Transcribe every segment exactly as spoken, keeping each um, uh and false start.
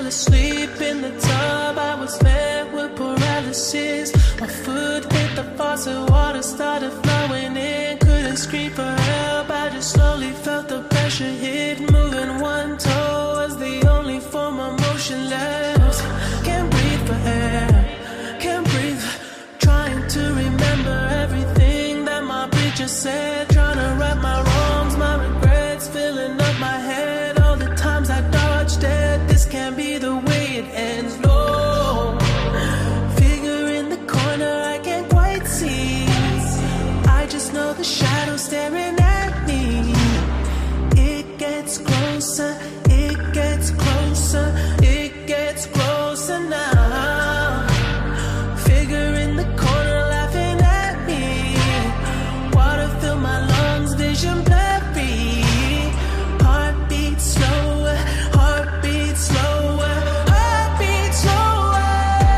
fell asleep in the tub. I was met with paralysis. My foot hit the faucet, water started flowing in. Couldn't scream for help, I just slowly felt the pressure hit. Moving one toe was the only form of motion left. Can't breathe for air, can't breathe. Trying to remember everything that my preacher said. Trying to right my wrongs, my regrets filling up my head. All the times I dodged it, this can't be the way it ends. No, figure in the corner I can't quite see. I just know the shadow staring at me. It gets closer, it gets closer, it gets closer now. Figure in the corner laughing at me. Water fill my lungs, vision blurry. Heartbeat slower, heartbeat slower, heartbeat slower.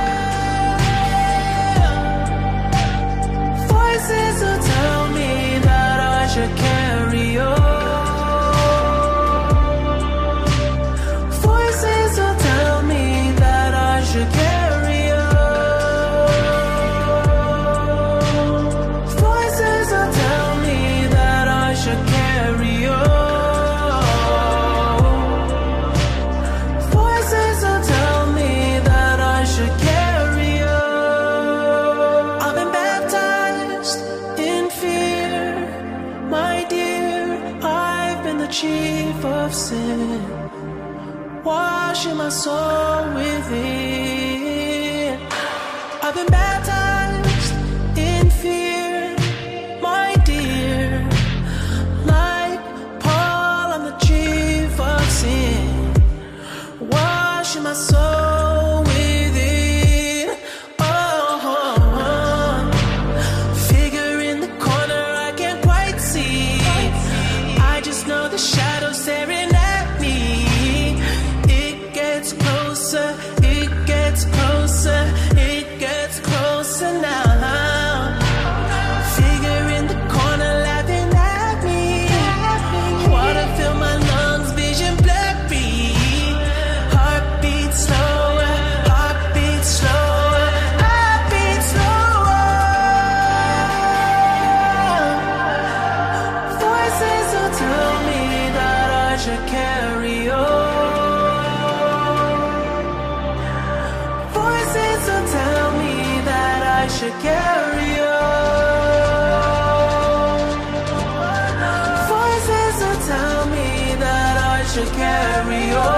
Voices will tell me that I should carry on. Voices will tell me that I should carry on. Voices will tell me that I should carry on. Voices will tell me that I should carry on. I've been baptized in fear, my dear. I've been the chief of sin, washing my soul within. I've been baptized in fear, my dear. Like Paul, I'm the chief of sin, washing my soul within. Oh, figure in the corner I can't quite see. I just know the shadow staring at me. It gets closer, it gets closer, it gets closer now. Figure in the corner laughing at me. Water fill my lungs, vision blurry. Heartbeat slower, heartbeat slower, heartbeat slower. Voices will tell me that I should carry on. Voices will tell me that I should carry on. Voices will tell me that I should carry on.